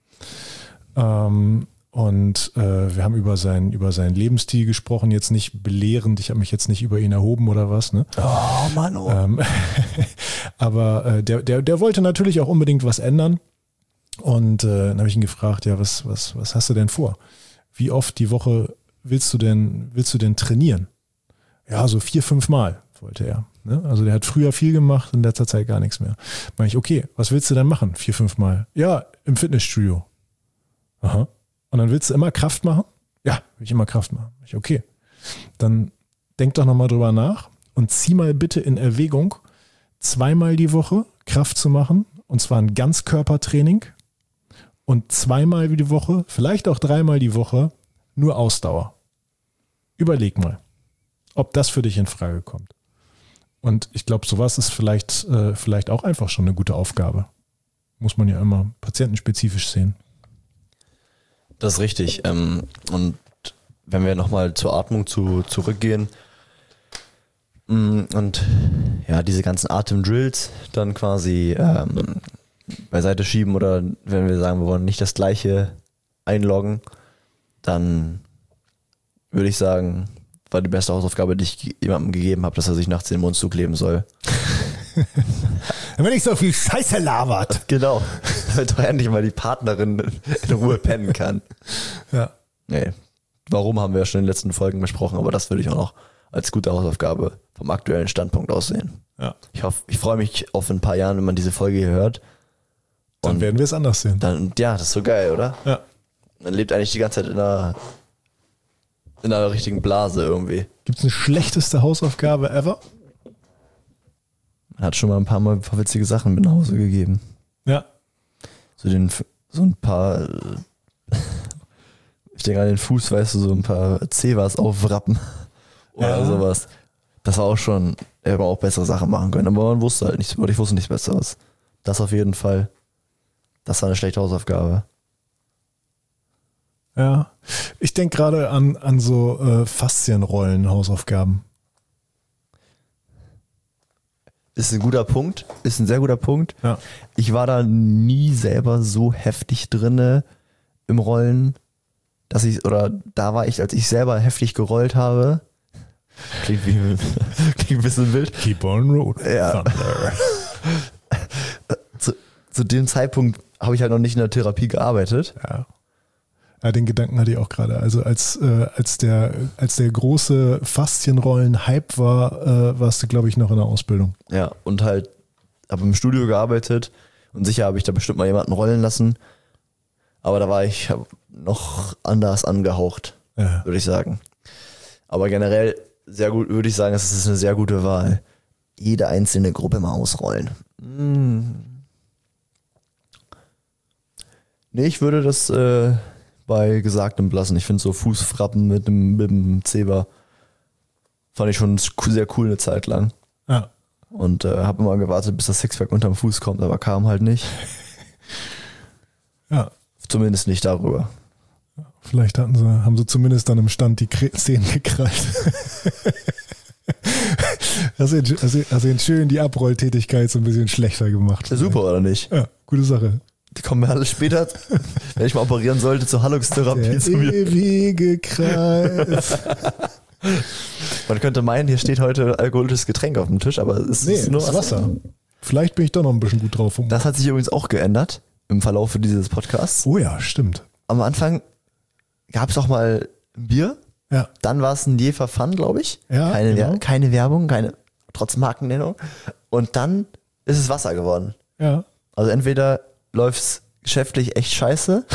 Ähm, und äh, wir haben über, sein, über seinen Lebensstil gesprochen, jetzt nicht belehrend. Ich habe mich jetzt nicht über ihn erhoben oder was. Ne? Oh Mann, oh. Ähm, aber äh, der, der, der wollte natürlich auch unbedingt was ändern. Und äh, dann habe ich ihn gefragt, ja, was, was, was hast du denn vor? Wie oft die Woche willst du denn, willst du denn trainieren? Ja, so vier, fünf Mal wollte er. Ne? Also der hat früher viel gemacht, in letzter Zeit gar nichts mehr. Meine ich, okay, was willst du denn machen? Vier, fünf Mal? Ja, im Fitnessstudio. Aha. Und dann willst du immer Kraft machen? Ja, will ich immer Kraft machen. Ich, okay. Dann denk doch nochmal drüber nach und zieh mal bitte in Erwägung, zweimal die Woche Kraft zu machen, und zwar ein Ganzkörpertraining und zweimal die Woche, vielleicht auch dreimal die Woche, nur Ausdauer. Überleg mal, ob das für dich in Frage kommt. Und ich glaube, sowas ist vielleicht, äh, vielleicht auch einfach schon eine gute Aufgabe. Muss man ja immer patientenspezifisch sehen. Das ist richtig. Ähm, und wenn wir nochmal zur Atmung zu, zurückgehen mh, und ja, diese ganzen Atemdrills dann quasi ähm, beiseite schieben oder wenn wir sagen, wir wollen nicht das Gleiche einloggen, dann würde ich sagen, war die beste Hausaufgabe, die ich jemandem gegeben habe, dass er sich nachts den Mund zukleben soll. Wenn nicht so viel Scheiße labert. Genau, damit doch endlich mal die Partnerin in Ruhe pennen kann. Ja. Nee, warum haben wir ja schon in den letzten Folgen besprochen, aber das würde ich auch noch als gute Hausaufgabe vom aktuellen Standpunkt aussehen. Ja. Ich hoffe, ich freue mich auf in ein paar Jahren, wenn man diese Folge hier hört. Dann Und werden wir es anders sehen. Dann, ja, das ist so geil, oder? Ja. Man lebt eigentlich die ganze Zeit in einer in einer richtigen Blase irgendwie. Gibt's eine schlechteste Hausaufgabe ever? Hat schon mal ein paar Mal ein paar witzige Sachen mit nach Hause gegeben. Ja. So, den, so ein paar, ich denke an den Fuß, weißt du, so ein paar Zebras aufwrappen oder Ja. sowas. Das war auch schon, hätte man auch bessere Sachen machen können, aber man wusste halt nichts, oder ich wusste nichts Besseres. Das auf jeden Fall, das war eine schlechte Hausaufgabe. Ja. Ich denke gerade an, an so äh, Faszienrollen-Hausaufgaben. Ist ein guter Punkt, ist ein sehr guter Punkt. Ja. Ich war da nie selber so heftig drinne im Rollen, dass ich, oder da war ich, als ich selber heftig gerollt habe. Klingt wie klingt ein bisschen wild. Keep on road. Ja. zu, zu dem Zeitpunkt habe ich halt noch nicht in der Therapie gearbeitet. Ja. Ja, den Gedanken hatte ich auch gerade. Also als, äh, als, der, als der große Faszienrollen-Hype war, äh, warst du, glaube ich, noch in der Ausbildung. Ja, und halt habe im Studio gearbeitet und sicher habe ich da bestimmt mal jemanden rollen lassen. Aber da war ich noch anders angehaucht, Ja. würde ich sagen. Aber generell sehr gut, würde ich sagen, es ist eine sehr gute Wahl. Jede einzelne Gruppe mal ausrollen. Hm. Nee, ich würde das äh, bei Gesagtem belassen. Ich finde so Fußfrappen mit dem, mit dem Zebra fand ich schon sehr cool eine Zeit lang. Ja. Und äh, habe immer gewartet, bis das Sixpack unterm Fuß kommt, aber kam halt nicht. Ja. Zumindest nicht darüber. Vielleicht hatten sie, haben sie zumindest dann im Stand die Kre- Szenen gekrallt. Hast du ihn- hast du- hast du ihn schön die Abrolltätigkeit so ein bisschen schlechter gemacht. Ja, super, oder nicht? Ja, gute Sache. Die kommen mir alle später, wenn ich mal operieren sollte, zur Hallungstherapie Der zu mir. ewige Kreis. Man könnte meinen, hier steht heute alkoholisches Getränk auf dem Tisch, aber es Nee, ist nur das ist Wasser. Vielleicht bin ich doch noch ein bisschen gut drauf. Um Das hat sich übrigens auch geändert im Verlauf dieses Podcasts. oh ja, stimmt. Am Anfang gab es auch mal ein Bier, Ja, dann war es ein Jefer Fun, glaube ich. Ja, keine, genau. Wer- keine Werbung, keine trotz Markennennung. Und dann ist es Wasser geworden. ja. Also entweder läuft's geschäftlich echt scheiße.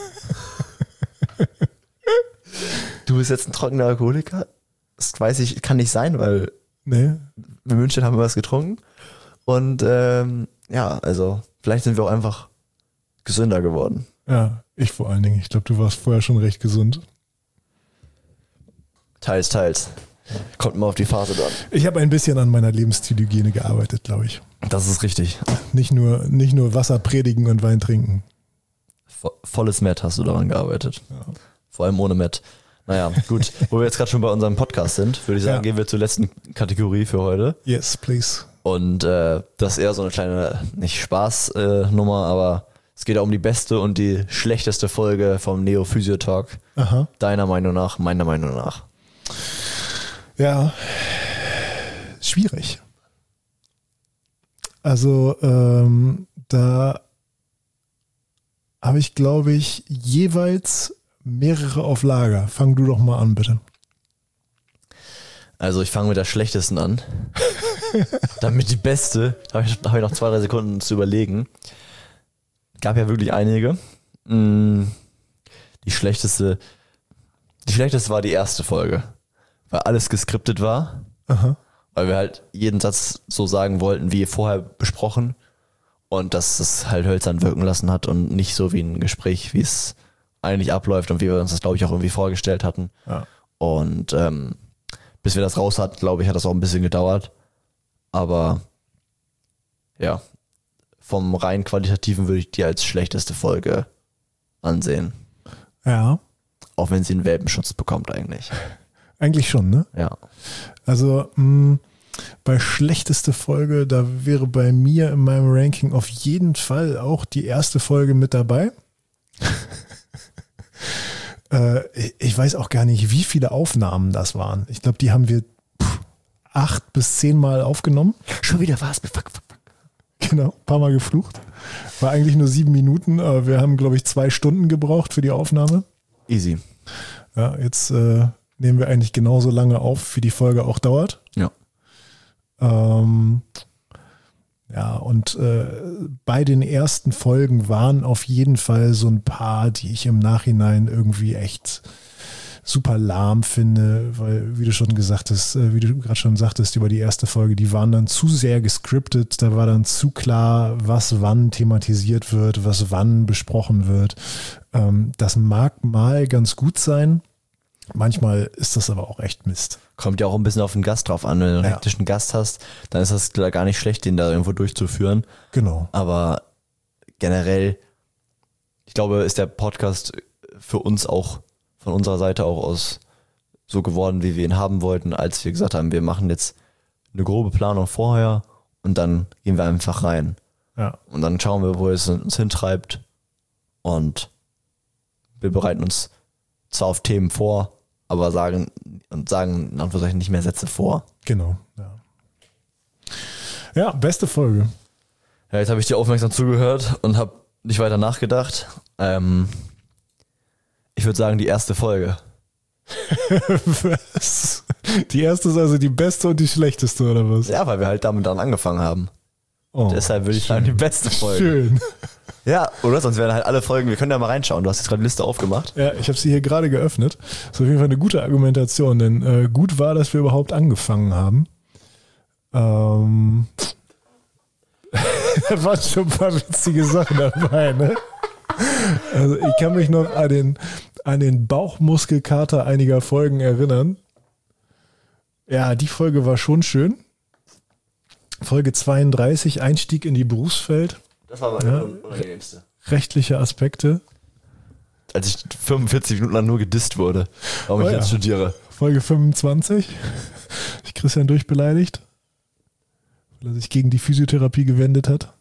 Du bist jetzt ein trockener Alkoholiker. Das weiß ich, kann nicht sein, weil Nee. in München haben wir was getrunken. Und ähm, ja, also vielleicht sind wir auch einfach gesünder geworden. Ja, ich vor allen Dingen. Ich glaube, du warst vorher schon recht gesund. Teils, teils. Kommt immer auf die Phase dann. Ich habe ein bisschen an meiner Lebensstilhygiene gearbeitet, glaube ich. Das ist richtig. Nicht nur, nicht nur Wasser predigen und Wein trinken. Vo- Volles Met hast du daran gearbeitet. Vor allem ohne Met. Naja, gut. Wo wir jetzt gerade schon bei unserem Podcast sind, würde ich sagen, Ja. gehen wir zur letzten Kategorie für heute. Yes, please. Und äh, das ist eher so eine kleine, nicht Spaß-Nummer, äh, Nummer, aber es geht ja um die beste und die schlechteste Folge vom Neo Physio Talk. Aha. Deiner Meinung nach, meiner Meinung nach. Ja, schwierig. Also ähm, da habe ich, glaube ich, jeweils mehrere auf Lager. Fang du doch mal an, bitte. Also ich fange mit der schlechtesten an. Damit die beste, habe ich, hab ich noch zwei, drei Sekunden zu überlegen. Gab ja wirklich einige. Mm, Die schlechteste, die schlechteste war die erste Folge. Weil alles geskriptet war. Aha. Weil wir halt jeden Satz so sagen wollten, wie vorher besprochen. Und dass es halt hölzern wirken lassen hat und nicht so wie ein Gespräch, wie es eigentlich abläuft und wie wir uns das, glaube ich, auch irgendwie vorgestellt hatten. Ja. Und ähm, bis wir das raus hatten, glaube ich, hat das auch ein bisschen gedauert. Aber ja, vom rein qualitativen würde ich die als schlechteste Folge ansehen. Ja, Auch wenn sie einen Welpenschutz bekommt eigentlich. eigentlich schon, ne? Ja. Also mh, bei schlechteste Folge, da wäre bei mir in meinem Ranking auf jeden Fall auch die erste Folge mit dabei. äh, ich weiß auch gar nicht, wie viele Aufnahmen das waren. Ich glaube, die haben wir pff, acht bis zehn Mal aufgenommen. Schon wieder was? Fuck, fuck, fuck. Genau, ein paar Mal geflucht. War eigentlich nur sieben Minuten, aber wir haben, glaube ich, zwei Stunden gebraucht für die Aufnahme. Easy. Ja, jetzt äh, nehmen wir eigentlich genauso lange auf, wie die Folge auch dauert. Ja. Ähm, ja, und äh, bei den ersten Folgen waren auf jeden Fall so ein paar, die ich im Nachhinein irgendwie echt super lahm finde, weil, wie du schon gesagt hast, äh, wie du gerade schon sagtest über die erste Folge, die waren dann zu sehr gescriptet, da war dann zu klar, was wann thematisiert wird, was wann besprochen wird. Ähm, das mag mal ganz gut sein, manchmal ist das aber auch echt Mist. Kommt ja auch ein bisschen auf den Gast drauf an. Wenn du einen Ja. hektischen Gast hast, dann ist das gar nicht schlecht, den da irgendwo durchzuführen. Genau. Aber generell, ich glaube, ist der Podcast für uns auch, von unserer Seite auch aus so geworden, wie wir ihn haben wollten, als wir gesagt haben, wir machen jetzt eine grobe Planung vorher und dann gehen wir einfach rein. Ja. Und dann schauen wir, wo es uns hintreibt. Und wir bereiten uns zwar auf Themen vor, aber sagen und sagen in Anführungszeichen nicht mehr Sätze vor. Genau, ja. Ja, beste Folge. Ja, jetzt habe ich dir aufmerksam zugehört und habe nicht weiter nachgedacht. Ähm, ich würde sagen, die erste Folge. Was? Die erste ist also die beste und die schlechteste, oder was? Ja, weil wir halt damit dann angefangen haben. Oh, Deshalb würde ich sagen, die beste Folge. schön. Ja, oder sonst wären halt alle Folgen, wir können ja mal reinschauen. Du hast jetzt gerade die Liste aufgemacht. Ja, ich habe sie hier gerade geöffnet. Das ist auf jeden Fall eine gute Argumentation, denn äh, gut war, dass wir überhaupt angefangen haben. Ähm, da waren schon ein paar witzige Sachen dabei, ne? Also ich kann mich noch an den, an den Bauchmuskelkater einiger Folgen erinnern. Ja, die Folge war schon schön. Folge zweiunddreißig, Einstieg in die Berufswelt. Das war meine ja. unangenehmste. Rechtliche Aspekte. Als ich fünfundvierzig Minuten lang nur gedisst wurde, warum Oh ich ja. jetzt studiere. Folge fünfundzwanzig. Ich Christian durchbeleidigt, weil er sich gegen die Physiotherapie gewendet hat.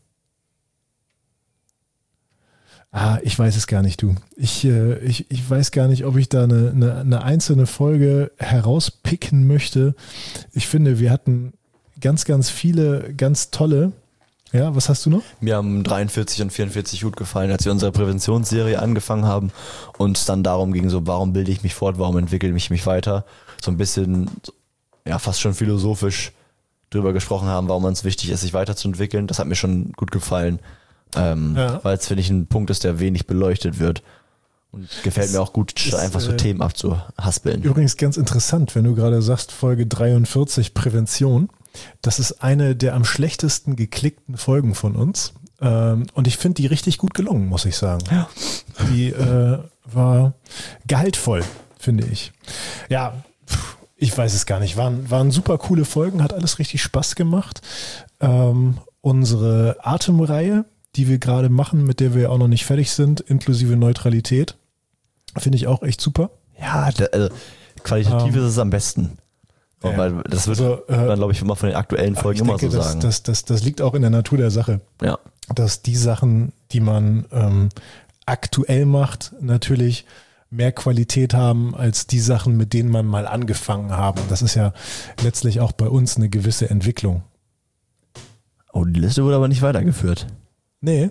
Ah, ich weiß es gar nicht, du. Ich, äh, ich, ich weiß gar nicht, ob ich da eine, eine, eine einzelne Folge herauspicken möchte. Ich finde, wir hatten ganz, ganz viele ganz tolle. Ja, was hast du noch? Mir haben dreiundvierzig und vierundvierzig gut gefallen, als wir unsere Präventionsserie angefangen haben und es dann darum ging, so warum bilde ich mich fort, warum entwickle ich mich weiter. So ein bisschen, ja fast schon philosophisch drüber gesprochen haben, warum es wichtig ist, sich weiterzuentwickeln. Das hat mir schon gut gefallen, ähm, Ja. weil es, finde ich, ein Punkt ist, der wenig beleuchtet wird. Und gefällt Das mir auch gut, ist, einfach so äh, Themen abzuhaspeln. Übrigens ganz interessant, wenn du gerade sagst, Folge dreiundvierzig Prävention. Das ist eine der am schlechtesten geklickten Folgen von uns. Ähm, und ich finde die richtig gut gelungen, muss ich sagen. Ja. Die äh, war gehaltvoll, finde ich. Ja, pf, ich weiß es gar nicht. Waren, waren super coole Folgen, hat alles richtig Spaß gemacht. Ähm, unsere Atemreihe, die wir gerade machen, mit der wir auch noch nicht fertig sind, inklusive Neutralität, finde ich auch echt super. Ja, der, also, qualitativ Ähm, ist es am besten. ja. Weil das wird Also, äh, man, glaube ich, immer von den aktuellen Aber Folgen ich immer denke, so das, sagen. das, das, das liegt auch in der Natur der Sache, ja. dass die Sachen, die man ähm, aktuell macht, natürlich mehr Qualität haben als die Sachen, mit denen man mal angefangen haben. Das ist ja letztlich auch bei uns eine gewisse Entwicklung. Oh, die Liste wurde aber nicht weitergeführt. Nee,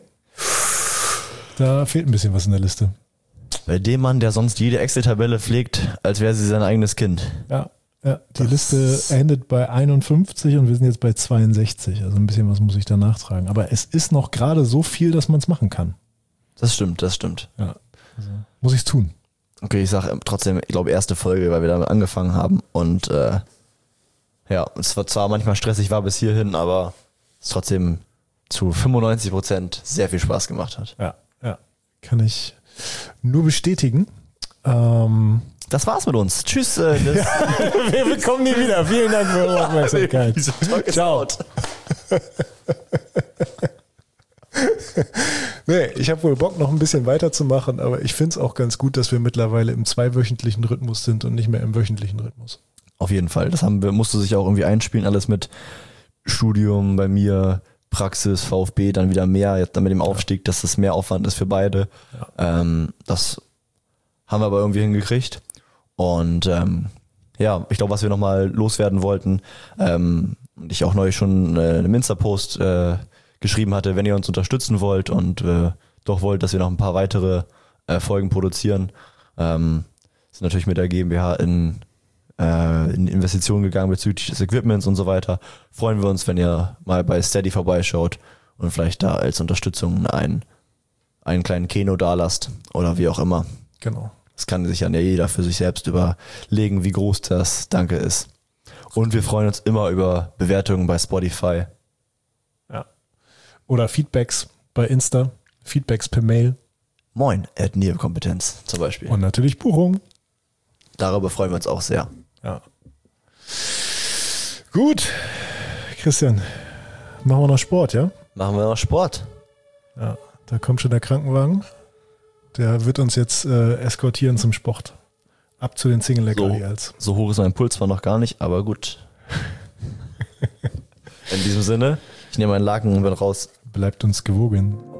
da fehlt ein bisschen was in der Liste. Bei dem Mann, der sonst jede Excel-Tabelle pflegt, als wäre sie sein eigenes Kind. Ja, ja die Das- Liste endet bei einundfünfzig und wir sind jetzt bei zweiundsechzig. Also ein bisschen was muss ich da nachtragen. Aber es ist noch gerade so viel, dass man es machen kann. Das stimmt, das stimmt. Ja, also muss ich es tun. Okay, ich sage trotzdem, ich glaube, erste Folge, weil wir damit angefangen haben. Und äh, ja, es war zwar manchmal stressig war bis hierhin, aber es trotzdem zu fünfundneunzig Prozent sehr viel Spaß gemacht hat. Ja, ja, kann ich nur bestätigen. Ähm, Das war's mit uns. Tschüss. Äh, das wir kommen nie wieder. Vielen Dank für eure Aufmerksamkeit. Diese Talk ist Ciao. out. Nee, ich habe wohl Bock, noch ein bisschen weiterzumachen, aber ich finde es auch ganz gut, dass wir mittlerweile im zweiwöchentlichen Rhythmus sind und nicht mehr im wöchentlichen Rhythmus. Auf jeden Fall. Das haben wir, musste sich auch irgendwie einspielen, alles mit Studium bei mir, Praxis, VfB, dann wieder mehr, jetzt dann mit dem Aufstieg, dass das mehr Aufwand ist für beide. Ja. Ähm, das haben wir aber irgendwie hingekriegt. Und ähm, ja, ich glaube, was wir nochmal loswerden wollten, ähm, und ich auch neulich schon äh, einen Insta-Post äh, geschrieben hatte, wenn ihr uns unterstützen wollt und äh, doch wollt, dass wir noch ein paar weitere äh, Folgen produzieren, ähm, sind natürlich mit der GmbH in, äh, in Investitionen gegangen bezüglich des Equipments und so weiter. Freuen wir uns, wenn ihr mal bei Steady vorbeischaut und vielleicht da als Unterstützung einen, einen kleinen Keno dalasst oder wie auch immer. Genau. Das kann sich ja jeder für sich selbst überlegen, wie groß das Danke ist. Und wir freuen uns immer über Bewertungen bei Spotify. Ja. Oder Feedbacks bei Insta, Feedbacks per Mail. Moin, at Neokompetenz zum Beispiel. Und natürlich Buchung. Darüber freuen wir uns auch sehr. Ja. Gut, Christian, machen wir noch Sport, ja? Machen wir noch Sport. Ja, da kommt schon der Krankenwagen. Der wird uns jetzt äh, eskortieren zum Sport. Ab zu den Single-Leg-Areals. So, so hoch ist mein Puls zwar noch gar nicht, aber gut. In diesem Sinne, ich nehme meinen Laken und bin raus. Bleibt uns gewogen.